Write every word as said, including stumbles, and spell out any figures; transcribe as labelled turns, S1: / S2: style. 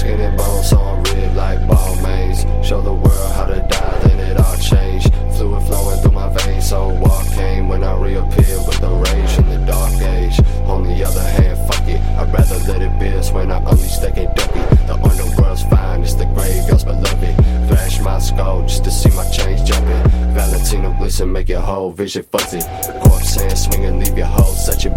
S1: Skin and bones on ripped like ball mains. Show the world how to die, then it all changed. Fluid flowing through my veins, so walk came when I reappeared with the rage in the dark age. On the other hand, fuck it, I'd rather let it pierce when I unleash that Kentucky. The underworld's fine, it's the graveyard's beloved. Flash my skull just to see my chains jumping. Valentino glisten, make your whole vision fuzzy. Corpse hand swinging, leave your whole such a